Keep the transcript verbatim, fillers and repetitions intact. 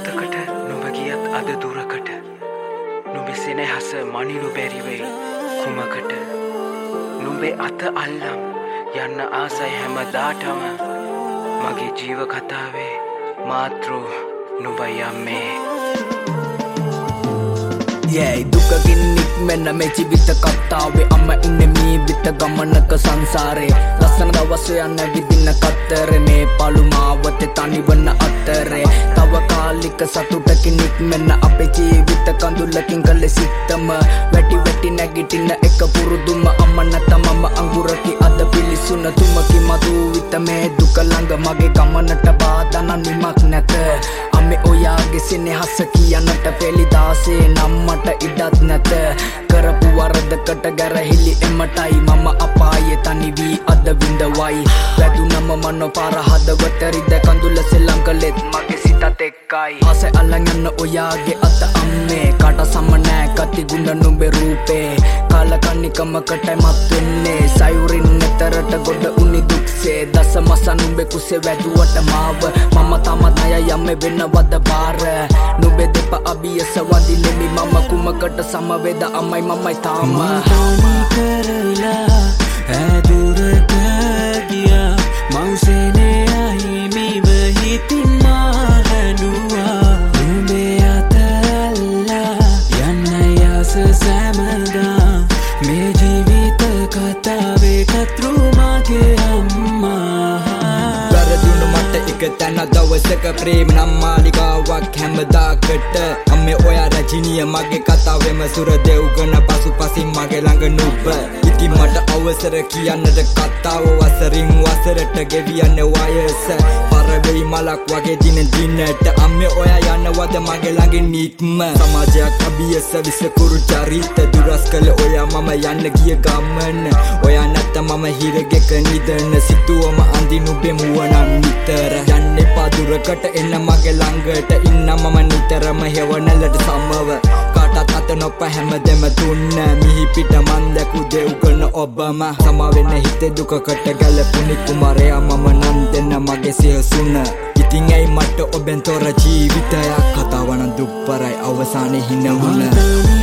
මොහොතකට නුඹ ගියත් අද දුරකට නුඹේ සෙනෙහස මනිනු බැරි වෙයි කුමකට නුඹේ අත අල්ලම් යන්න ආසයි හැමදාටම මගේ ජීව කතාවේ මාතෘ නුඹයි අම්මේ Yeah, දුකකින් නික්මෙන්න මේ ජීවිත කතාවේ අම්ම ඉන්නේ මේ විත ගමනක සංසාරේ ලස්සන දවස් යන විදින කතරනේ පළු මාවතේ තනිවන අතරේ තව කාලික සතුටකින් නික්මෙන්න අපේ ජීවිත කඳුලකින් කළ සිත්තම වැටි වැටි නැගිටින එක පුරුදුම අම්ම නැතමම අඟුරකි අද පිලිසුන තුමකි මතු විත මේ දුක ළඟ මගේ ගමනට බාධා නිමක් නැත අම්මේ ඔයාගේ සෙනෙහස කියන්නට පෙලිදාසේ නම්මට ඉඩත් නැත කරපු වරදකට ගැරහිලි එමටයි මම අපායේ තනි වී අද විඳවයි වැදුනම මනෝ පාර හදවත රිද කඳුල සෙල්ලම් කළෙත් මගේ සිතත් එක්කයි ආසෙ අල්ලන් යන ඔයාගේ අත අම්මේ කාට සම නෑ කති ගුණ නුඹේ රූපේ කාලකන්නිකමකටයි මත් වෙන්නේ සයුරින් නතරට ගොඩ උනි දුක්සේ දස මස නුඹේ කුසේ වැදුවට මාව මම තමත් අය යම්මේ වෙනවද බාර නුඹේ දෙප අභියස වදිලෙමි මම කුමකට සමවේද අම්මයි මමයි තාම තනි කරලා ඇදුරට ගියා මෞසෙනේ අහිමිව හිතින් මා හැඬුවා නුඹේ අත අල්ලා යන්න යස සෑමදා මේ ජීවිත කතාවේ කතෘ මගේ අම්මා වැරදුණු මට එක තැන දවසක ප්‍රේම නම් මාලිගාවක් හැමදාකට අම්මේ ඔයා රජිනිය මගේ කතාවෙම සුර දෙව්ගන පසු පසින් මගේ ළඟ නුඹ ඉතින් මට අවසර කියන්නට කතාව වසරින් වසරට ගෙවියන්න වයස පරවෙයි මලක් වගේ දින දිනට අම්මේ ඔයා යනවද මගේ ළඟින් නික්ම සමාජයක් අභියස විසකුරු චරිත දුරස් කළ ඔයා මම යන්න ගිය ගමන ඔයා නැත්ත මම හිරගෙක නිදන සිතුවම අඳින් නුඹේ මුවනම් නිතර යන්න එපා දුරකට එන්න මගේ ළඟට ඉන්න මම නිතරම හෙවණලට සමව කාටත් අත නොප හැමදෙම තුන්න මිහි පිට මන් දැකු දෙව්ගන ඔබම සමවෙන්න හිතේ දුකකට ගැලපුණි කුමාරයා මම නම් දෙන්න මගේ සියසුන ඉතින් ඇයි මට ඔබෙන් තොර ජීවිතයක් කතාවන දුප්පරයි අවසානයේ හිනවුන